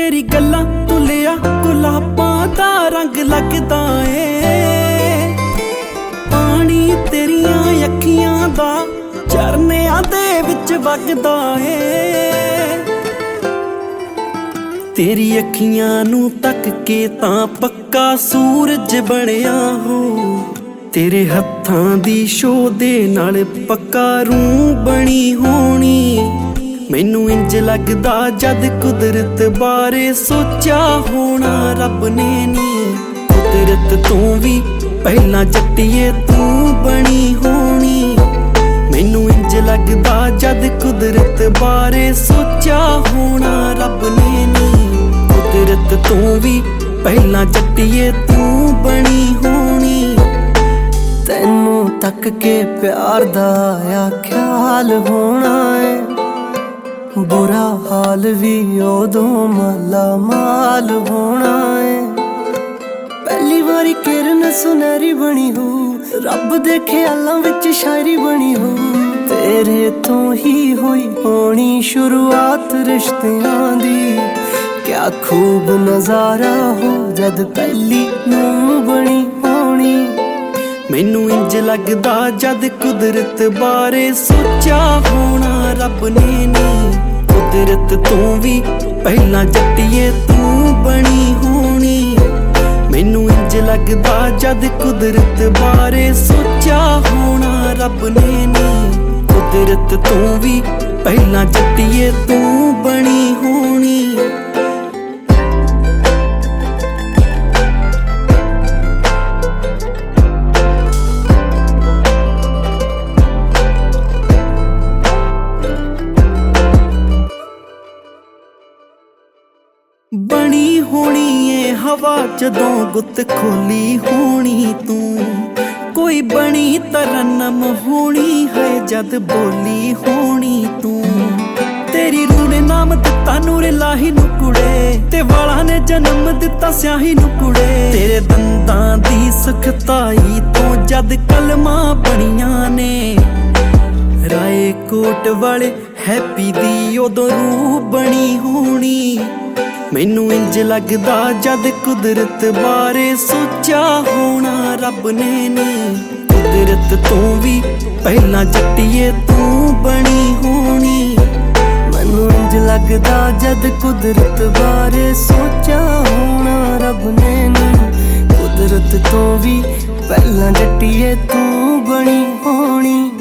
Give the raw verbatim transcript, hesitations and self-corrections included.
तेरी गल्लां तो लिया गुलाबां दा रंग लगदा ए पानी तेरियां अखियां दा झरनियां दे विच वगदा ए तेरी अखियां नू तक के तां पक्का सूरज बणिया हो तेरे हत्थां दी शो दे नाल पक्का रूह बनी होनी मैनू इंज लगदा जद कुदरत बारे सोचा होना रब ने नी कुदरत तू भी पहला जट्टिए तू बनी होनी मैनू इंज लगदा जद कुदरत बारे सोचा होना रब ने नी कुदरत तू भी पहला जट्टिए तू बनी होनी तैनू तक के प्यार दा आया ख्याल होना है बुरा हाल भी उदों माला माल होना है पहली बारी किरण सुनहरी बनी हो रब दे ख्यालां विच शायरी बनी हो तेरे तो ही हुई होनी शुरुआत रिश्तियां दी क्या खूब नजारा हो जद पहली नूं बनी होनी मैनू इंज लगदा जद कुदरत बारे सोचा होना रब ने नी कुदरत तू भी पहला जट्टिए तू बनी होनी मैनू इंज लगदा जद कुदरत बारे सोचा होना रब ने नी कुदरत तू भी पहला जट्टिए तू बनी होनी बनी होनी है हवा जदों गुत खोली होनी तू कोई बनी तरन्नम होनी है जद बोली होनी तू तेरी रूह ने नाम दिता नूर लाही नू कुड़े ते वाला ने जन्म दिता स्याही नू कुड़े तेरे दंदां दी सुखताई तो जद कलमां बनियां ने राए कोट वाले हैप्पी दी उदों रूह बनी होनी मैनू इंज लगदा जद कुदरत बारे सोचा होना रब ने नी कुदरत तू भी पहला जट्टिए तू बनी होनी मैनू इंज लगदा जद कुदरत बारे सोचा होना रब ने नी कुदरत तो भी पहला जट्टिए तू बनी होनी।